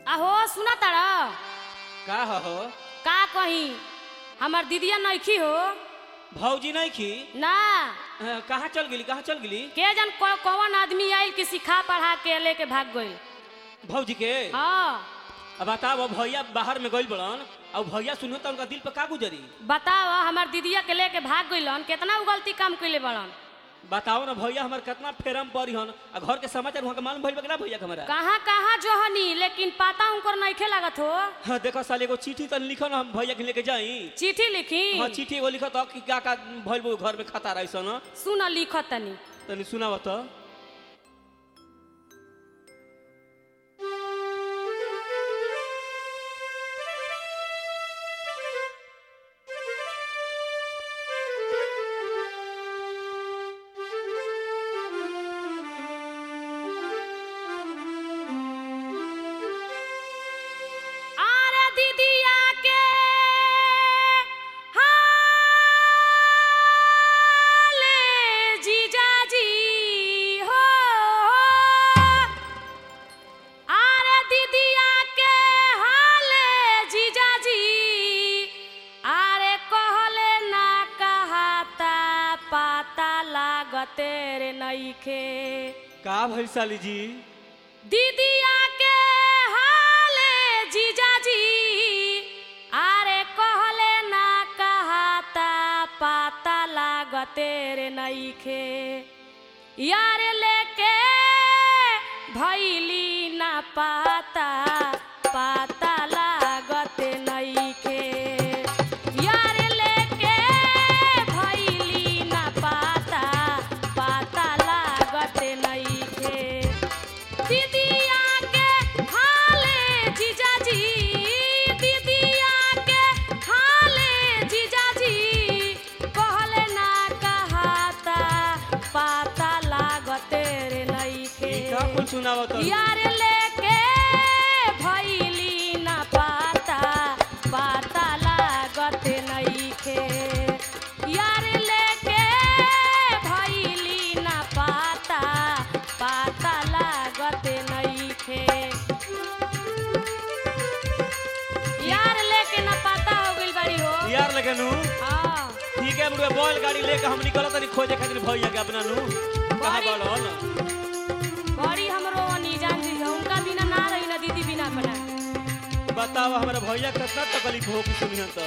आहो सुना तारा का हो का कही हमार दीदिया नइखी हो भौजी नहीं खी ना कहाँ चल गेली के जन कौन आदमी आइल कि सिखा पढ़ा के लेके भाग गइल। भौजी के हाँ अब बताओ भैया बाहर में गइल बड़न और भैया सुनो तो उनका दिल पे का गुजरी। बताओ हमार दीदिया के लेके भाग गइलन कितना उ गलती काम कइले बड़न। बताओ ना भैया हमार कितना फेरम पड़ी हन आ घर के समाचार वहाँ के मालूम भइल बा भैया के हमारा कहाँ कहाँ जोहनी लेकिन पता उनकर नइखे लागत हो। हाँ देखो साल एगो चिट्ठी तन लिखो ना हम भैया के लेके जाई। चिट्ठी लिखी हाँ चिट्ठी एगो लिखो तो कि का भइल बा घर में खाता रही सन सुन लिखत तनी तनी सुनाव तो। तेरे नइखे का भइल साली जी दीदिया के हाले जीजाजी आरे कहले ना कहाता पाता लागते रे नइखे यार लेके भइली ना पाता पाता लागते नइखे यार लेके भइली ना पाता पाता लागते नइखे दीदिया के हाले जीजाजी दीदिया के हाले जीजाजी कहले ना कहाता पाता लागते रे नइखे का कुछ सुनाव तो यार लेके भइली ना पाता पाता लागते नइखे यार लेके भइली ना पाता पाता लागते नइखे यार लेके ना पाता हो गइल बारी हो यार लगे नु हाँ ठीक है मुझे बैल गाड़ी लेके हम निकल तनी खोजे खातिर भैया के अपना नु कहां बड़न बड़ी हमरो अनजान जी है उनका बिना ना रही ना दीदी बिना बना बताओ हमारा भैया कितना तकलीफ हो कि सुनिहन तो।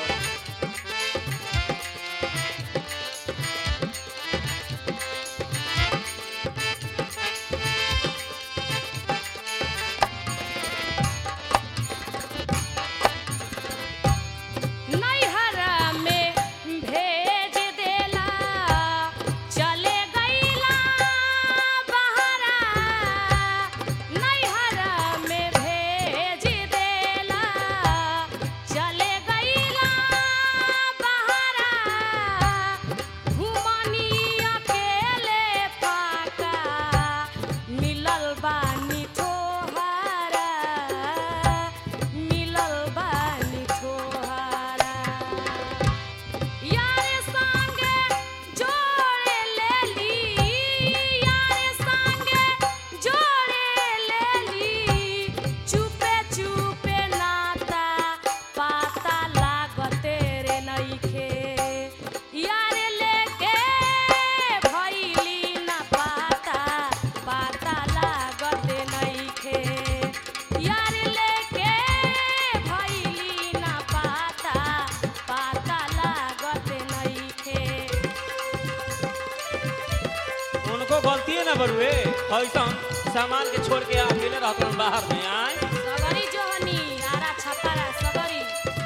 गलती है ना बरुए हईसन सामान के छोड़ के अकेले रहते बाहर में आए सगरी जोहनी आरा छपारा सगरी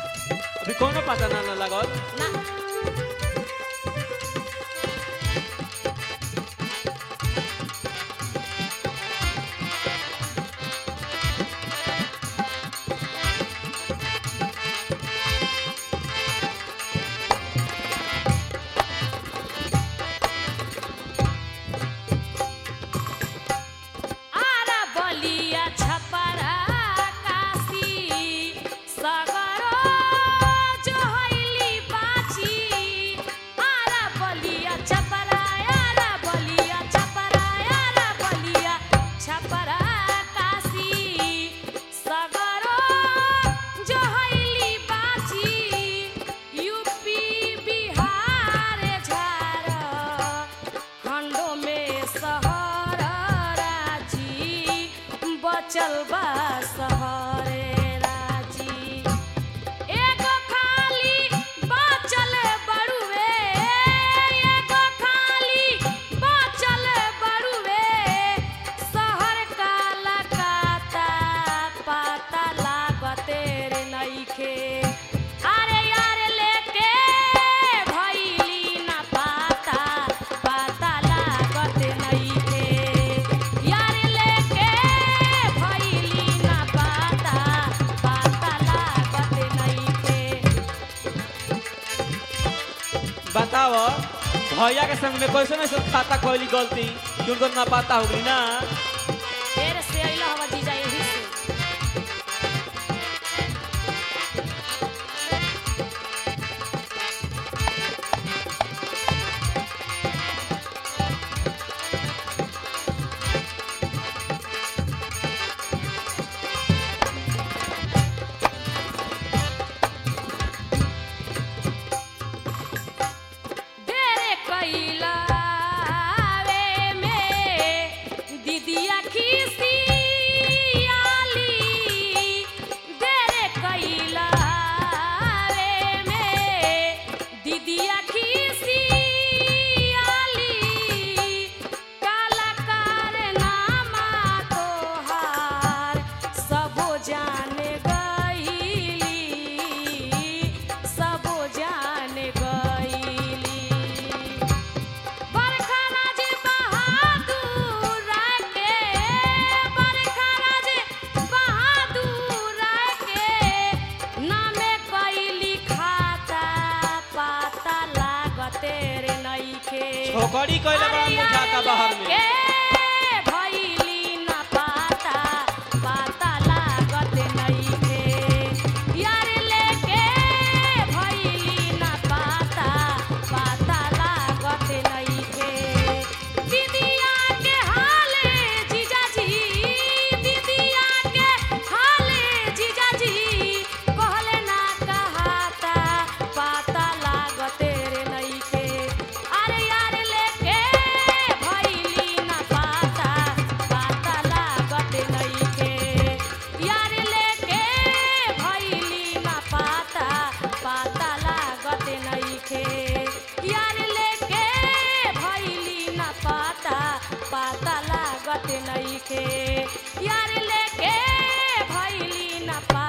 अभी कोनो पता ना लगल ना सगरो जो हईली बाची बचल बा सहरे राजी एगो खाली बचल बड़ुए एगो खाली बचल बड़ुए शहर काला काता पाता लागते रे नइखे अरे यार लेके भइली ना पाता पाता लागते नइखे यार लेके भइली ना पाता पाता लागते नइखे बताओ भैया के संग में कैसे नहीं सब खाता कोई गलती कि उनको ना पता होगी ना। फिर से अइला हवा जीजा यही से देरे कइला वे में दीदिया खिसियाली देरे कइला वे में दीदिया खिसियाली काला कारनामा तोहार सबो जाने गइली सबो जाने गइली बरखा राज बहादुर के बरखा राज बहादुर के नामे कइली खाता पाता लागते रे नइखे छोकरी कइले बड़ा मुझाता बाहर में के भइली ना पाता पाता लागते नइखे यार लेके भइली ना पाता पाता लागते नइखे दीदिया के हाले जीजाजी दीदिया के हाले जीजाजी कहले ना कहाता पाता लागते रे नइखे अरे यार लेके भइली ना पाता पाता लागते नइखे यार लेके भइली ना पाता पाता लागते नइखे यार लेके भइली ना पाता पाता लागते नइखे यार लेके भइली ना